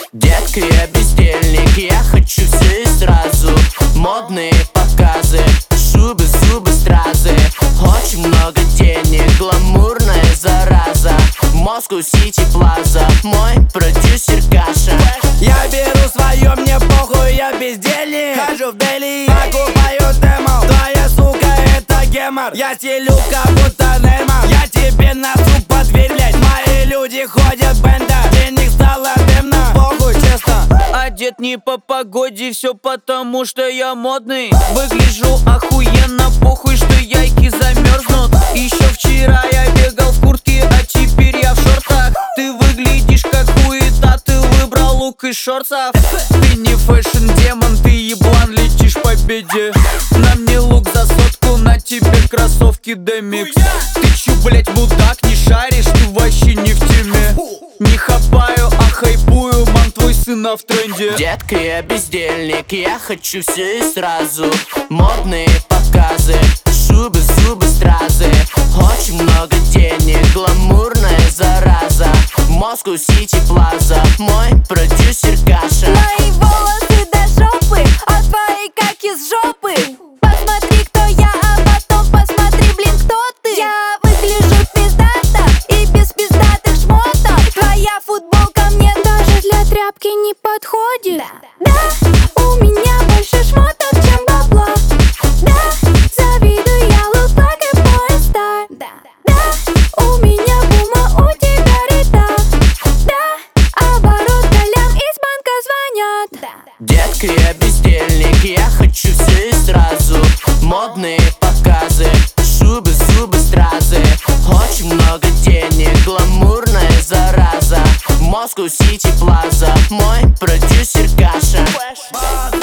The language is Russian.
Детка, я бездельник, я хочу все и сразу. Модные показы, шубы, зубы, стразы. Очень много денег, гламурная зараза. Moscow City Plaza, мой продюсер Каша. Я беру свое, мне похуй, я бездельник. Хожу в Дели, покупаю демо. Твоя сука, это гемор. Я стелю, как будто Неймар. Я тебе насу под дверь, блядь. Мои люди ходят бенда. Денег стало дымно, похуй, честно. Одет не по погоде, все потому, что я модный. Выгляжу охуенно, похуй, что яйки замерзнут. Еще вчера я бегал в куртке, а теперь я в шортах. Ты выглядишь как хуета, ты выбрал лук из шортсов. Ты не фэшн-демон, ты еблан, летишь по беде. На мне лук за сотку, на тебе кроссовки Демикс. Ты чё, блять, мудак, не шаришь, ты вообще не в теме. Не хапаю, а хайпую, мам, твой сын в тренде. Детка, я бездельник, я хочу все и сразу. Модные показы, шубы, зубы, стразы. Очень много денег, гламурная зараза. Moscow City Plaza, мой продюсер Каша. Мои волосы до жопы, а твои как из жопы. Посмотри, кто я, а потом посмотри, блин, кто ты. Я выгляжу пиздато и без пиздатых шмоток. Твоя футболка мне даже для тряпки не подходит. Да, у меня больше шмоток, чем бабла. Да, завидую, я look like a pornstar. Да, у меня бума, у тебя рита. Да, оборот колям из банка звонят. Детка, я бездельник, я хочу все и сразу. Модные показы, шубы, зубы, стразы. Очень много денег, гламурная зараза. Moscow City Plaza, мой продюсер Каша.